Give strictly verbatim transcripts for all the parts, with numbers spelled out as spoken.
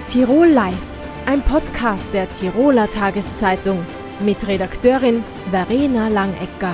Tirol Live, ein Podcast der Tiroler Tageszeitung mit Redakteurin Verena Langecker.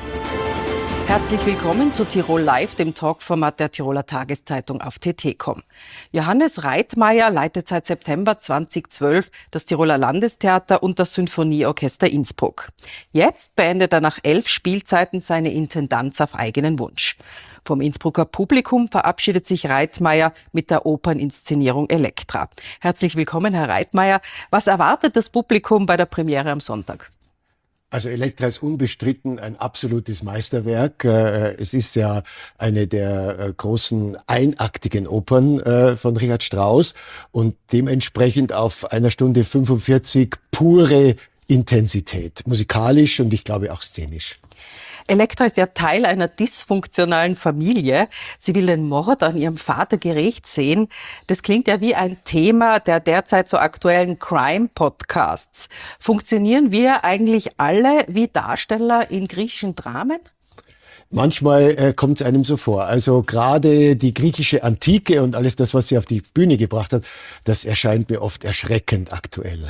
Herzlich willkommen zu Tirol Live, dem Talkformat der Tiroler Tageszeitung auf T T Punkt com. Johannes Reitmeier leitet seit September zweitausendzwölf das Tiroler Landestheater und das Sinfonieorchester Innsbruck. Jetzt beendet er nach elf Spielzeiten seine Intendanz auf eigenen Wunsch. Vom Innsbrucker Publikum verabschiedet sich Reitmeier mit der Operninszenierung Elektra. Herzlich willkommen, Herr Reitmeier. Was erwartet das Publikum bei der Premiere am Sonntag? Also Elektra ist unbestritten ein absolutes Meisterwerk. Es ist ja eine der großen einaktigen Opern von Richard Strauss und dementsprechend auf einer Stunde fünfundvierzig pure Intensität, musikalisch und ich glaube auch szenisch. Elektra ist ja Teil einer dysfunktionalen Familie. Sie will den Mord an ihrem Vater gerecht sehen. Das klingt ja wie ein Thema der derzeit so aktuellen Crime-Podcasts. Funktionieren wir eigentlich alle wie Darsteller in griechischen Dramen? Manchmal äh, kommt es einem so vor. Also gerade die griechische Antike und alles das, was sie auf die Bühne gebracht hat, das erscheint mir oft erschreckend aktuell.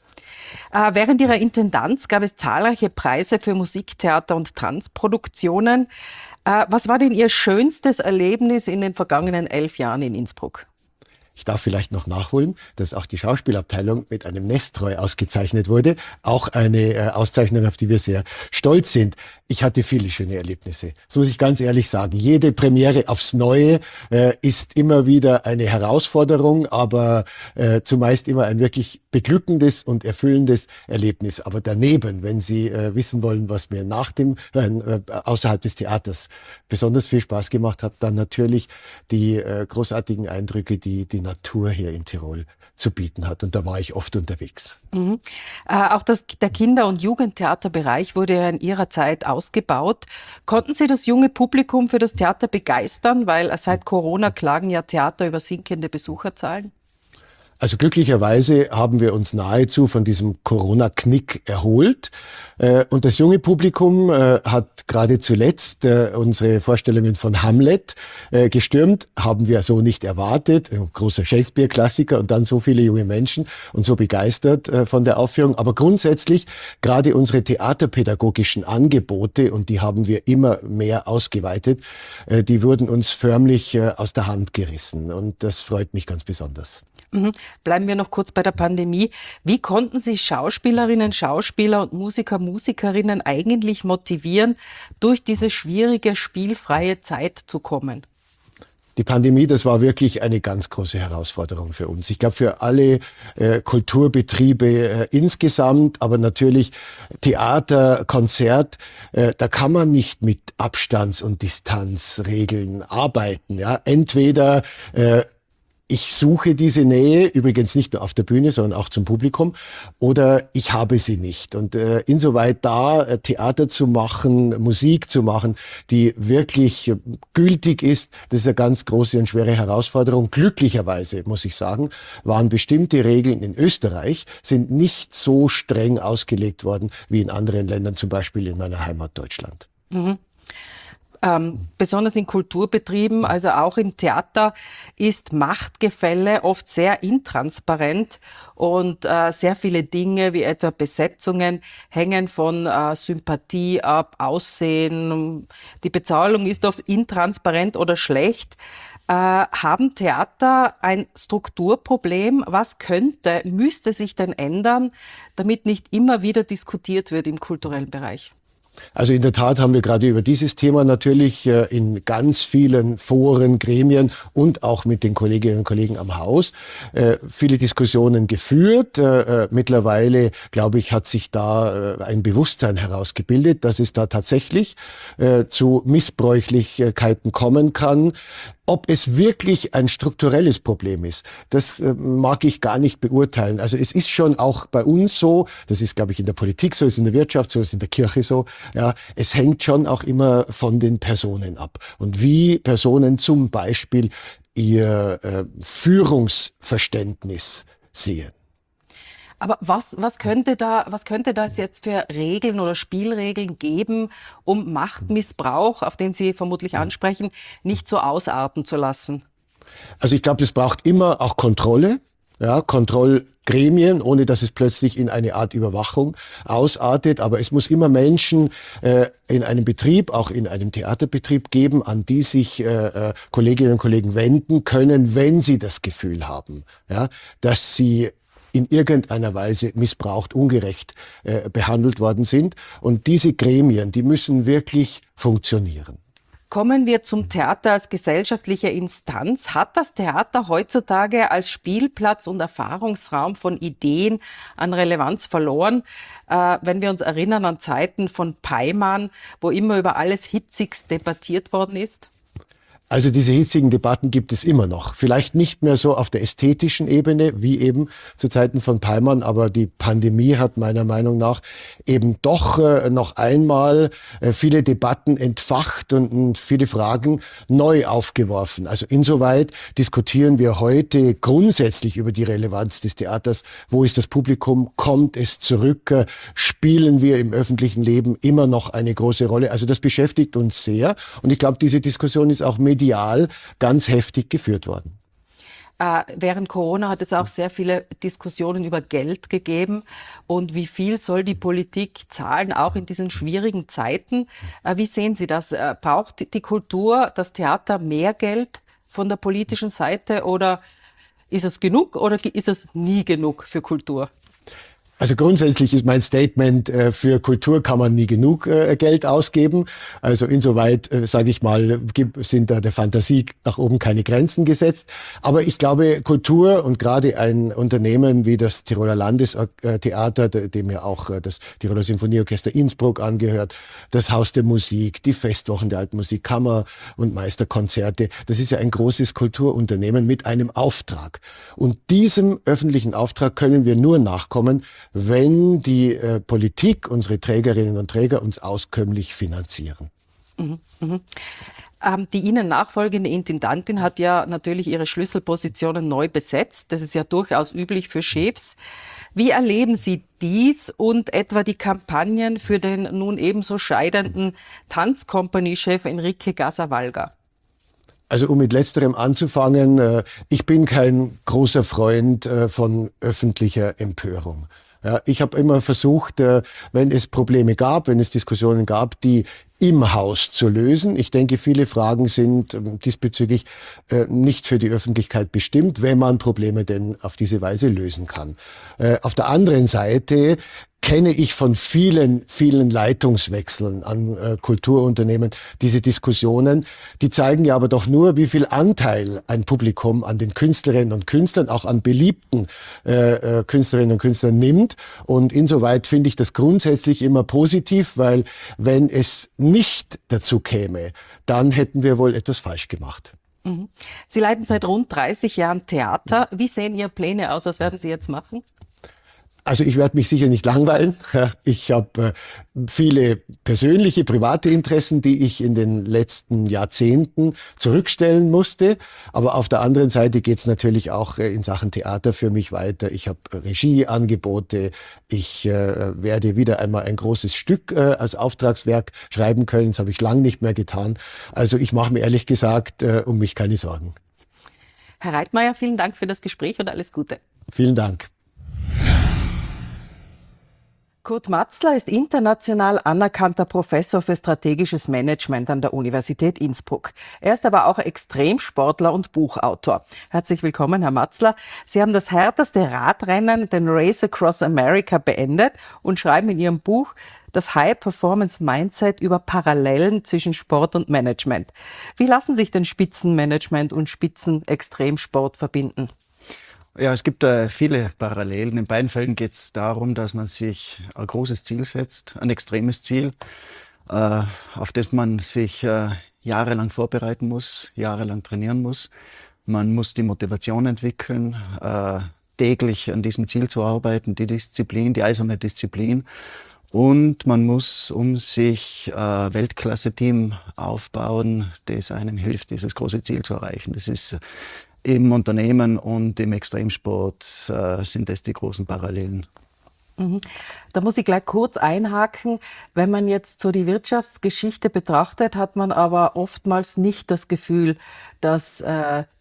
Äh, während Ihrer Intendanz gab es zahlreiche Preise für Musiktheater und Tanzproduktionen. Äh, was war denn Ihr schönstes Erlebnis in den vergangenen elf Jahren in Innsbruck? Ich darf vielleicht noch nachholen, dass auch die Schauspielabteilung mit einem Nestroy ausgezeichnet wurde. Auch eine äh, Auszeichnung, auf die wir sehr stolz sind. Ich hatte viele schöne Erlebnisse. Das muss ich ganz ehrlich sagen. Jede Premiere aufs Neue äh, ist immer wieder eine Herausforderung, aber äh, zumeist immer ein wirklich beglückendes und erfüllendes Erlebnis. Aber daneben, wenn Sie äh, wissen wollen, was mir nach dem, äh, außerhalb des Theaters besonders viel Spaß gemacht hat, dann natürlich die äh, großartigen Eindrücke, die die Natur hier in Tirol zu bieten hat. Und da war ich oft unterwegs. Mhm. Äh, auch das, der Kinder- und Jugendtheaterbereich wurde ja in Ihrer Zeit ausgebaut. Konnten Sie das junge Publikum für das Theater begeistern? Weil seit Corona klagen ja Theater über sinkende Besucherzahlen. Also glücklicherweise haben wir uns nahezu von diesem Corona-Knick erholt. Und das junge Publikum hat gerade zuletzt unsere Vorstellungen von Hamlet gestürmt. Haben wir so nicht erwartet. Ein großer Shakespeare-Klassiker und dann so viele junge Menschen und so begeistert von der Aufführung. Aber grundsätzlich gerade unsere theaterpädagogischen Angebote, und die haben wir immer mehr ausgeweitet, die wurden uns förmlich aus der Hand gerissen. Und das freut mich ganz besonders. Mhm. Bleiben wir noch kurz bei der Pandemie. Wie konnten Sie Schauspielerinnen, Schauspieler und Musiker, Musikerinnen eigentlich motivieren, durch diese schwierige, spielfreie Zeit zu kommen? Die Pandemie, das war wirklich eine ganz große Herausforderung für uns. Ich glaube, für alle äh, Kulturbetriebe äh, insgesamt, aber natürlich Theater, Konzert, äh, da kann man nicht mit Abstands- und Distanzregeln arbeiten. Ja? Entweder äh, ich suche diese Nähe, übrigens nicht nur auf der Bühne, sondern auch zum Publikum, oder ich habe sie nicht. Und äh, insoweit da äh, Theater zu machen, Musik zu machen, die wirklich äh, gültig ist, das ist eine ganz große und schwere Herausforderung. Glücklicherweise, muss ich sagen, waren bestimmte Regeln in Österreich, sind nicht so streng ausgelegt worden wie in anderen Ländern, zum Beispiel in meiner Heimat Deutschland. Mhm. Ähm, besonders in Kulturbetrieben, also auch im Theater, ist Machtgefälle oft sehr intransparent und äh, sehr viele Dinge wie etwa Besetzungen hängen von äh, Sympathie ab, Aussehen. Die Bezahlung ist oft intransparent oder schlecht. Äh, haben Theater ein Strukturproblem? Was könnte, müsste sich denn ändern, damit nicht immer wieder diskutiert wird im kulturellen Bereich? Also in der Tat haben wir gerade über dieses Thema natürlich äh, in ganz vielen Foren, Gremien und auch mit den Kolleginnen und Kollegen am Haus äh, viele Diskussionen geführt. Äh, mittlerweile, glaube ich, hat sich da äh, ein Bewusstsein herausgebildet, dass es da tatsächlich äh, zu Missbräuchlichkeiten kommen kann. Ob es wirklich ein strukturelles Problem ist, das äh, mag ich gar nicht beurteilen. Also es ist schon auch bei uns so, das ist, glaube ich, in der Politik so, ist in der Wirtschaft so, ist in der Kirche so, ja, es hängt schon auch immer von den Personen ab. Und wie Personen zum Beispiel ihr äh, Führungsverständnis sehen. Aber was, was könnte da, was könnte das jetzt für Regeln oder Spielregeln geben, um Machtmissbrauch, auf den Sie vermutlich ansprechen, nicht so ausarten zu lassen? Also ich glaube, es braucht immer auch Kontrolle. Ja, Kontrollgremien, ohne dass es plötzlich in eine Art Überwachung ausartet. Aber es muss immer Menschen äh, in einem Betrieb, auch in einem Theaterbetrieb geben, an die sich äh, Kolleginnen und Kollegen wenden können, wenn sie das Gefühl haben, ja, dass sie in irgendeiner Weise missbraucht, ungerecht äh, behandelt worden sind. Und diese Gremien, die müssen wirklich funktionieren. Kommen wir zum Theater als gesellschaftliche Instanz. Hat das Theater heutzutage als Spielplatz und Erfahrungsraum von Ideen an Relevanz verloren? Äh, wenn wir uns erinnern an Zeiten von Peimann, wo immer über alles hitzigst debattiert worden ist? Also diese hitzigen Debatten gibt es immer noch. Vielleicht nicht mehr so auf der ästhetischen Ebene wie eben zu Zeiten von Peimann, aber die Pandemie hat meiner Meinung nach eben doch äh, noch einmal äh, viele Debatten entfacht und, und viele Fragen neu aufgeworfen. Also insoweit diskutieren wir heute grundsätzlich über die Relevanz des Theaters. Wo ist das Publikum? Kommt es zurück? Äh, spielen wir im öffentlichen Leben immer noch eine große Rolle? Also das beschäftigt uns sehr. Und ich glaube, diese Diskussion ist auch medial ganz heftig geführt worden. Äh, während Corona hat es auch sehr viele Diskussionen über Geld gegeben und wie viel soll die Politik zahlen, auch in diesen schwierigen Zeiten. Äh, wie sehen Sie das? Äh, braucht die Kultur, das Theater mehr Geld von der politischen Seite oder ist es genug oder ist es nie genug für Kultur? Also grundsätzlich ist mein Statement, äh, für Kultur kann man nie genug äh, Geld ausgeben. Also insoweit, äh, sage ich mal, gibt, sind da der Fantasie nach oben keine Grenzen gesetzt. Aber ich glaube, Kultur und gerade ein Unternehmen wie das Tiroler Landestheater, dem ja auch äh, das Tiroler Sinfonieorchester Innsbruck angehört, das Haus der Musik, die Festwochen der Alten Musik, Kammer- und Meisterkonzerte, das ist ja ein großes Kulturunternehmen mit einem Auftrag. Und diesem öffentlichen Auftrag können wir nur nachkommen, wenn die äh, Politik, unsere Trägerinnen und Träger uns auskömmlich finanzieren. Mhm, mhm. Ähm, die Ihnen nachfolgende Intendantin hat ja natürlich ihre Schlüsselpositionen neu besetzt. Das ist ja durchaus üblich für Chefs. Wie erleben Sie dies und etwa die Kampagnen für den nun ebenso scheidenden Tanzkompanie-Chef Enrique Gazzavallga? Also um mit Letzterem anzufangen, ich bin kein großer Freund von öffentlicher Empörung. Ja, ich habe immer versucht, wenn es Probleme gab, wenn es Diskussionen gab, die im Haus zu lösen. Ich denke, viele Fragen sind diesbezüglich nicht für die Öffentlichkeit bestimmt, wenn man Probleme denn auf diese Weise lösen kann. Auf der anderen Seite kenne ich von vielen, vielen Leitungswechseln an äh, Kulturunternehmen diese Diskussionen. Die zeigen ja aber doch nur, wie viel Anteil ein Publikum an den Künstlerinnen und Künstlern, auch an beliebten äh, äh, Künstlerinnen und Künstlern nimmt. Und insoweit finde ich das grundsätzlich immer positiv, weil wenn es nicht dazu käme, dann hätten wir wohl etwas falsch gemacht. Mhm. Sie leiten seit rund dreißig Jahren Theater. Wie sehen Ihre Pläne aus? Was werden Sie jetzt machen? Also ich werde mich sicher nicht langweilen. Ich habe viele persönliche, private Interessen, die ich in den letzten Jahrzehnten zurückstellen musste. Aber auf der anderen Seite geht es natürlich auch in Sachen Theater für mich weiter. Ich habe Regieangebote. Ich äh, werde wieder einmal ein großes Stück äh, als Auftragswerk schreiben können. Das habe ich lange nicht mehr getan. Also ich mache mir ehrlich gesagt äh, um mich keine Sorgen. Herr Reitmeier, vielen Dank für das Gespräch und alles Gute. Vielen Dank. Kurt Matzler ist international anerkannter Professor für strategisches Management an der Universität Innsbruck. Er ist aber auch Extremsportler und Buchautor. Herzlich willkommen, Herr Matzler. Sie haben das härteste Radrennen, den Race Across America, beendet und schreiben in Ihrem Buch das High-Performance-Mindset über Parallelen zwischen Sport und Management. Wie lassen sich denn Spitzenmanagement und Spitzenextremsport verbinden? Ja, es gibt äh, viele Parallelen. In beiden Fällen geht es darum, dass man sich ein großes Ziel setzt, ein extremes Ziel, äh, auf das man sich äh, jahrelang vorbereiten muss, jahrelang trainieren muss. Man muss die Motivation entwickeln, äh, täglich an diesem Ziel zu arbeiten, die Disziplin, die eiserne Disziplin. Und man muss um sich äh, Weltklasse-Team aufbauen, das einem hilft, dieses große Ziel zu erreichen. Das ist im Unternehmen und im Extremsport äh, sind das die großen Parallelen. Mhm. Da muss ich gleich kurz einhaken. Wenn man jetzt so die Wirtschaftsgeschichte betrachtet, hat man aber oftmals nicht das Gefühl, dass äh,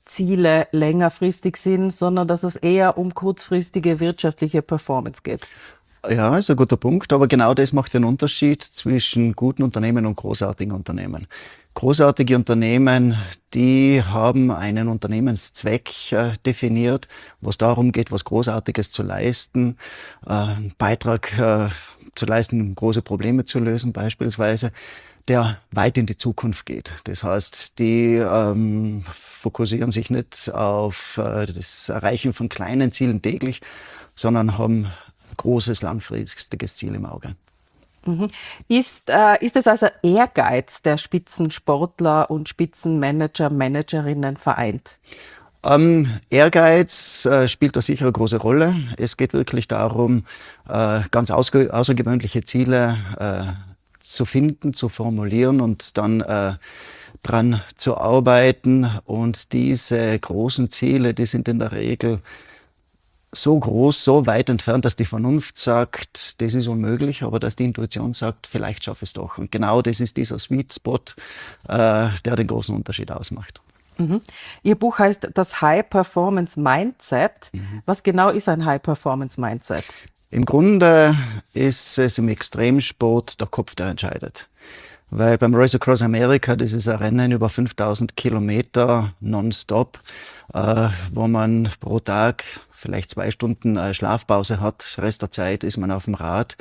Ziele längerfristig sind, sondern dass es eher um kurzfristige wirtschaftliche Performance geht. Ja, ist ein guter Punkt, aber genau das macht den Unterschied zwischen guten Unternehmen und großartigen Unternehmen. Großartige Unternehmen, die haben einen Unternehmenszweck äh, definiert, wo es darum geht, was Großartiges zu leisten, äh, einen Beitrag äh, zu leisten, große Probleme zu lösen beispielsweise, der weit in die Zukunft geht. Das heißt, die ähm, fokussieren sich nicht auf äh, das Erreichen von kleinen Zielen täglich, sondern haben großes, langfristiges Ziel im Auge. Mhm. Ist, äh, ist es also Ehrgeiz der Spitzensportler und Spitzenmanager, Managerinnen vereint? Ähm, Ehrgeiz äh, spielt da sicher eine große Rolle. Es geht wirklich darum, äh, ganz ausge- außergewöhnliche Ziele äh, zu finden, zu formulieren und dann äh, dran zu arbeiten. Und diese großen Ziele, die sind in der Regel so groß, so weit entfernt, dass die Vernunft sagt, das ist unmöglich, aber dass die Intuition sagt, vielleicht schaffe ich es doch. Und genau das ist dieser Sweet Spot, äh, der den großen Unterschied ausmacht. Mhm. Ihr Buch heißt das High Performance Mindset. Mhm. Was genau ist ein High Performance Mindset? Im Grunde ist es im Extremsport der Kopf, der entscheidet. Weil beim Race Across America, das ist ein Rennen über fünftausend Kilometer nonstop, äh, wo man pro Tag vielleicht zwei Stunden äh, Schlafpause hat. Den Rest der Zeit ist man auf dem Rad.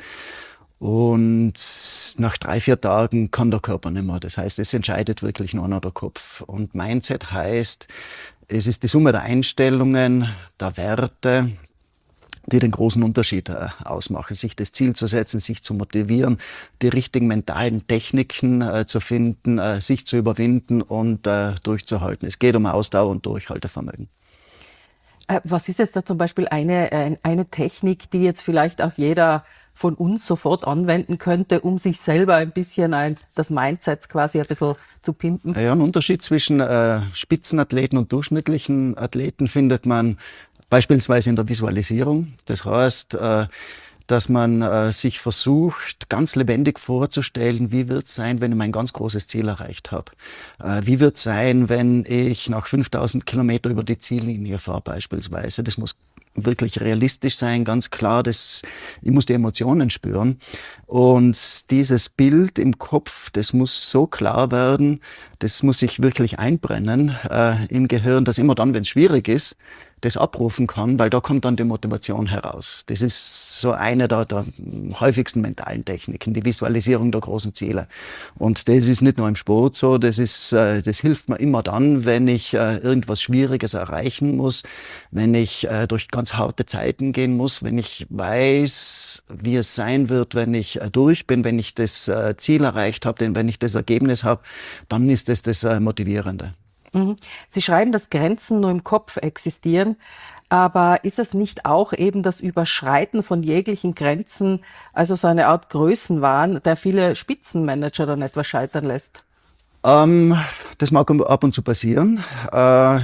Und nach drei, vier Tagen kann der Körper nicht mehr. Das heißt, es entscheidet wirklich nur noch der Kopf. Und Mindset heißt, es ist die Summe der Einstellungen, der Werte, die den großen Unterschied äh, ausmachen. Sich das Ziel zu setzen, sich zu motivieren, die richtigen mentalen Techniken äh, zu finden, äh, sich zu überwinden und äh, durchzuhalten. Es geht um Ausdauer und Durchhaltevermögen. Äh, was ist jetzt da zum Beispiel eine, äh, eine Technik, die jetzt vielleicht auch jeder von uns sofort anwenden könnte, um sich selber ein bisschen ein, das Mindset quasi ein bisschen zu pimpen? Ja, ein Unterschied zwischen äh, Spitzenathleten und durchschnittlichen Athleten findet man beispielsweise in der Visualisierung. Das heißt, äh, dass man äh, sich versucht, ganz lebendig vorzustellen, wie wird es sein, wenn ich mein ganz großes Ziel erreicht habe. Äh, wie wird es sein, wenn ich nach fünftausend Kilometer über die Ziellinie fahre beispielsweise. Das muss wirklich realistisch sein, ganz klar. Das, ich muss die Emotionen spüren. Und dieses Bild im Kopf, das muss so klar werden, das muss sich wirklich einbrennen äh, im Gehirn, dass immer dann, wenn es schwierig ist, das abrufen kann, weil da kommt dann die Motivation heraus. Das ist so eine der, der häufigsten mentalen Techniken, die Visualisierung der großen Ziele. Und das ist nicht nur im Sport so, das ist, äh, das hilft mir immer dann, wenn ich äh, irgendwas Schwieriges erreichen muss, wenn ich äh, durch ganz harte Zeiten gehen muss, wenn ich weiß, wie es sein wird, wenn ich äh, durch bin, wenn ich das äh, Ziel erreicht habe, denn wenn ich das Ergebnis habe, dann ist das das äh, Motivierende. Sie schreiben, dass Grenzen nur im Kopf existieren, aber ist es nicht auch eben das Überschreiten von jeglichen Grenzen, also so eine Art Größenwahn, der viele Spitzenmanager dann etwas scheitern lässt? Ähm, das mag ab und zu passieren. Äh,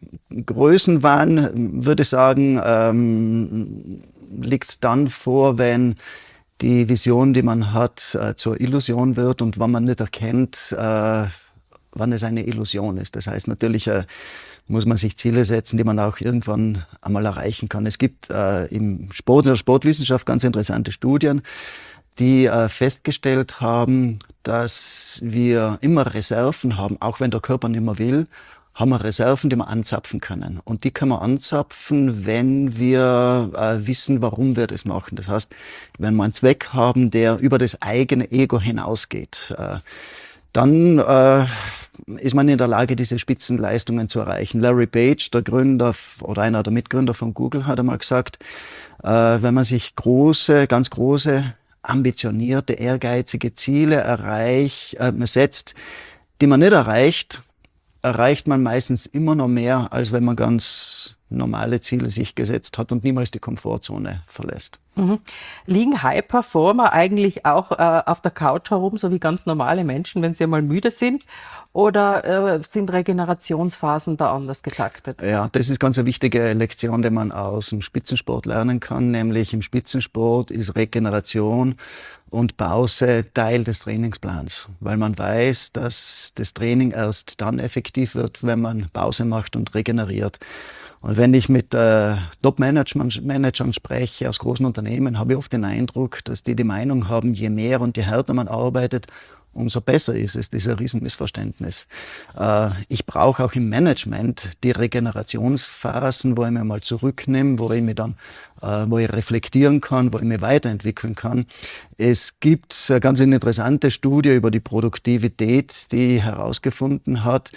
Größenwahn, würde ich sagen, ähm, liegt dann vor, wenn die Vision, die man hat, äh, zur Illusion wird und wenn man nicht erkennt, äh, wann es eine Illusion ist. Das heißt, natürlich äh, muss man sich Ziele setzen, die man auch irgendwann einmal erreichen kann. Es gibt äh, im Sport, in der Sportwissenschaft ganz interessante Studien, die äh, festgestellt haben, dass wir immer Reserven haben, auch wenn der Körper nicht mehr will, haben wir Reserven, die wir anzapfen können. Und die können wir anzapfen, wenn wir äh, wissen, warum wir das machen. Das heißt, wenn wir einen Zweck haben, der über das eigene Ego hinausgeht, äh, dann äh, ist man in der Lage, diese Spitzenleistungen zu erreichen. Larry Page, der Gründer oder einer der Mitgründer von Google, hat einmal gesagt, äh, wenn man sich große, ganz große, ambitionierte, ehrgeizige Ziele erreicht, äh, setzt, die man nicht erreicht, erreicht man meistens immer noch mehr, als wenn man ganz normale Ziele sich gesetzt hat und niemals die Komfortzone verlässt. Mhm. Liegen High-Performer eigentlich auch äh, auf der Couch herum, so wie ganz normale Menschen, wenn sie einmal müde sind? Oder äh, sind Regenerationsphasen da anders getaktet? Ja, das ist ganz eine wichtige Lektion, die man aus dem Spitzensport lernen kann. Nämlich im Spitzensport ist Regeneration und Pause Teil des Trainingsplans, weil man weiß, dass das Training erst dann effektiv wird, wenn man Pause macht und regeneriert. Und wenn ich mit äh, Top-Managern spreche aus großen Unternehmen, habe ich oft den Eindruck, dass die die Meinung haben, je mehr und je härter man arbeitet, umso besser ist es. Das ist ein Riesenmissverständnis. Äh, ich brauche auch im Management die Regenerationsphasen, wo ich mich mal zurücknehme, wo ich mich dann, äh, wo ich reflektieren kann, wo ich mich weiterentwickeln kann. Es gibt eine ganz interessante Studie über die Produktivität, die herausgefunden hat,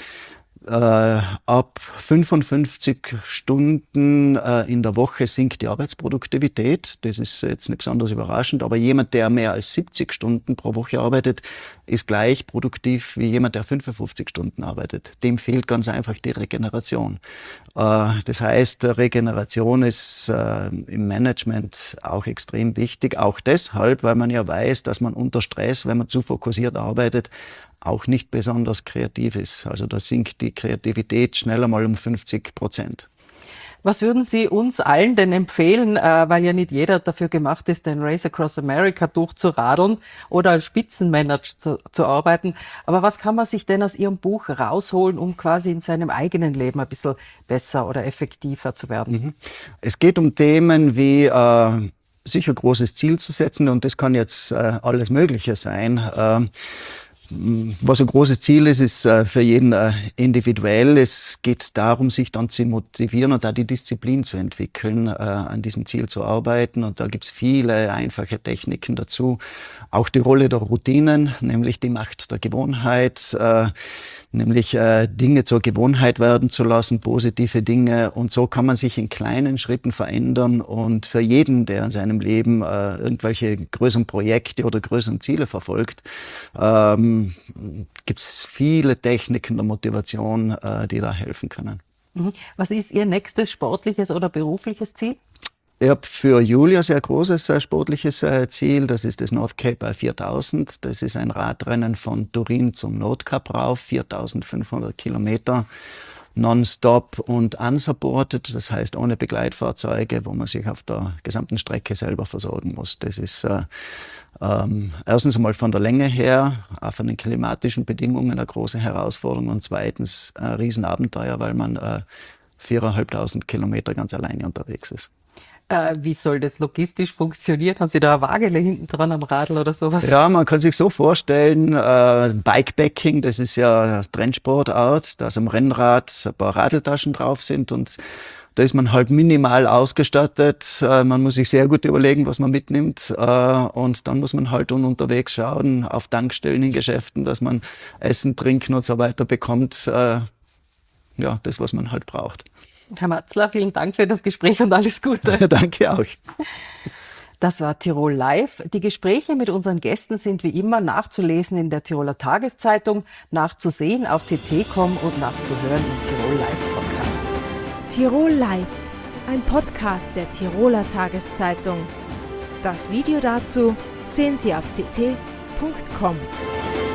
Äh, ab fünfundfünfzig Stunden äh, in der Woche sinkt die Arbeitsproduktivität. Das ist jetzt nicht besonders überraschend, aber jemand, der mehr als siebzig Stunden pro Woche arbeitet, ist gleich produktiv wie jemand, der fünfundfünfzig Stunden arbeitet. Dem fehlt ganz einfach die Regeneration. Äh, das heißt, Regeneration ist äh, im Management auch extrem wichtig, auch deshalb, weil man ja weiß, dass man unter Stress, wenn man zu fokussiert arbeitet, auch nicht besonders kreativ ist. Also da sinkt die Kreativität schneller mal um fünfzig Prozent. Was würden Sie uns allen denn empfehlen, äh, weil ja nicht jeder dafür gemacht ist, den Race Across America durchzuradeln oder als Spitzenmanager zu, zu arbeiten. Aber was kann man sich denn aus Ihrem Buch rausholen, um quasi in seinem eigenen Leben ein bisschen besser oder effektiver zu werden? Mhm. Es geht um Themen wie äh, sich ein großes Ziel zu setzen, und das kann jetzt äh, alles Mögliche sein. Äh, Was ein großes Ziel ist, ist für jeden individuell. Es geht darum, sich dann zu motivieren und da die Disziplin zu entwickeln, an diesem Ziel zu arbeiten. Und da gibt es viele einfache Techniken dazu. Auch die Rolle der Routinen, nämlich die Macht der Gewohnheit, nämlich Dinge zur Gewohnheit werden zu lassen, positive Dinge. Und so kann man sich in kleinen Schritten verändern. Und für jeden, der in seinem Leben irgendwelche größeren Projekte oder größeren Ziele verfolgt, ähm, gibt es viele Techniken der Motivation, äh, die da helfen können. Was ist Ihr nächstes sportliches oder berufliches Ziel? Ich habe für Julia sehr großes äh, sportliches äh, Ziel. Das ist das North Cape viertausend. Das ist ein Radrennen von Turin zum Nordkap rauf, viertausendfünfhundert Kilometer. Nonstop und unsupported, das heißt ohne Begleitfahrzeuge, wo man sich auf der gesamten Strecke selber versorgen muss. Das ist äh, ähm, erstens einmal von der Länge her, auch von den klimatischen Bedingungen eine große Herausforderung, und zweitens ein Riesenabenteuer, weil man äh, viertausendfünfhundert Kilometer ganz alleine unterwegs ist. Äh, wie soll das logistisch funktionieren? Haben Sie da eine Waagele hinten dran am Radl oder sowas? Ja, man kann sich so vorstellen, äh, Bikepacking, das ist ja Trendsportart, dass am Rennrad ein paar Radeltaschen drauf sind, und da ist man halt minimal ausgestattet. Äh, man muss sich sehr gut überlegen, was man mitnimmt, äh, und dann muss man halt unterwegs schauen, auf Tankstellen, in Geschäften, dass man Essen, Trinken und so weiter bekommt. Äh, ja, das, was man halt braucht. Herr Matzler, vielen Dank für das Gespräch und alles Gute. Danke auch. Das war Tirol Live. Die Gespräche mit unseren Gästen sind wie immer nachzulesen in der Tiroler Tageszeitung, nachzusehen auf t t punkt com und nachzuhören im Tirol Live Podcast. Tirol Live, ein Podcast der Tiroler Tageszeitung. Das Video dazu sehen Sie auf t t punkt com.